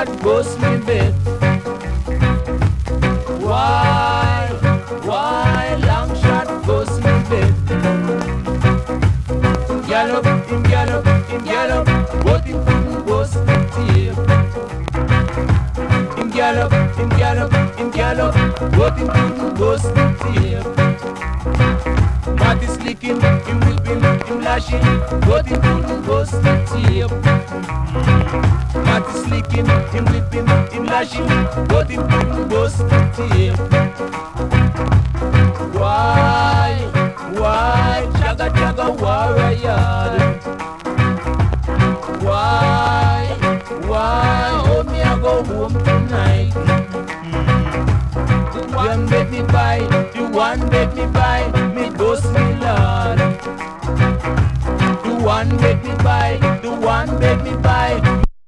shot bust me bed. Why long shot bust me bed? Gallop, him gallop, but him couldn't bust the tape. Him gallop, but him couldn't bust the tape. Matty slicking, him whipping, him lashing, but him couldn't bust the tape. Matty slicking, him whipping, him lashing, but him couldn't bust the tape. Why, Jaga Jaga warrior? Why, oh me I go home tonight. The one make me buy, me bust me lord. The one make me buy,